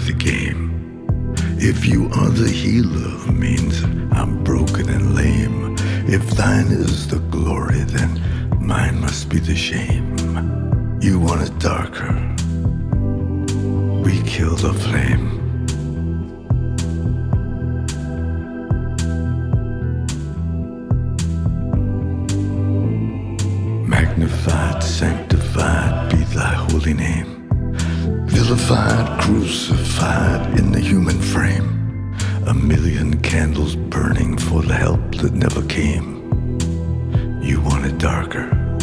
the game. If you are the healer, means I'm broken and lame. If thine is the glory, then mine must be the shame. You want it darker, we kill the flame. Magnified, sanctified be thy holy name. Vilified, crucified in the human frame. A million candles burning for the help that never came. You want it darker.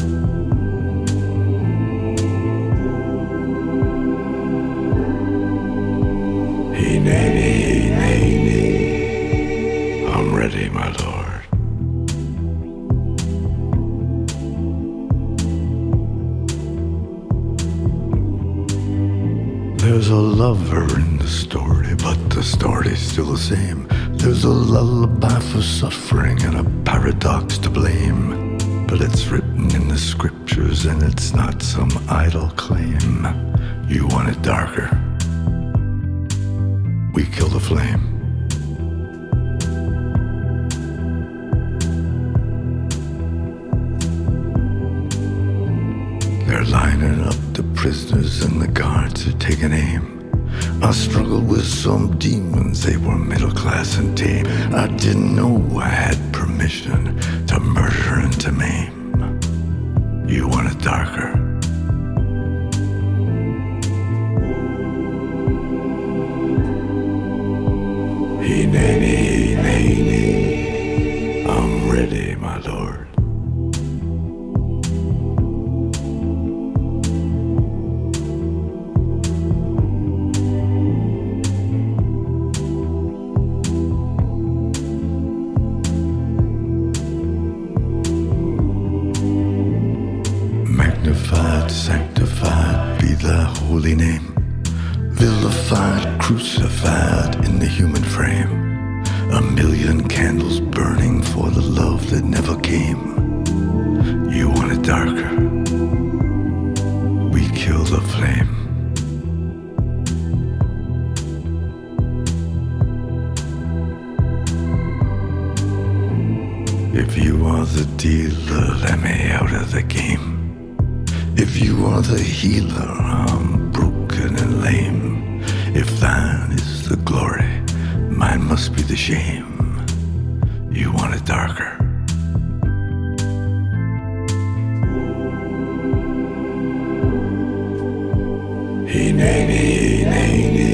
Hey, nay, nay, I'm ready, my lord. There's a lover in the story, but the story's still the same. There's a lullaby for suffering and a paradox to blame. But it's written in the scriptures and it's not some idle claim. You want it darker, we kill the flame. They're lining up the prisoners and the guards are taking aim. I struggled with some demons, they were middle class and tame. I didn't know I had permission to murder and to maim. You want it darker, hey, nay, nay, I'm ready, my lord. Magnified, sanctified be thy holy name. Vilified, crucified in the human frame. A million candles burning for the love that never came. You want it darker, we kill the flame. If you are the dealer, let me out of the game. If you are the healer, I'm broken and lame. If thine is the glory, mine must be the shame. You want it darker, hey, nay, nay, nay, nay.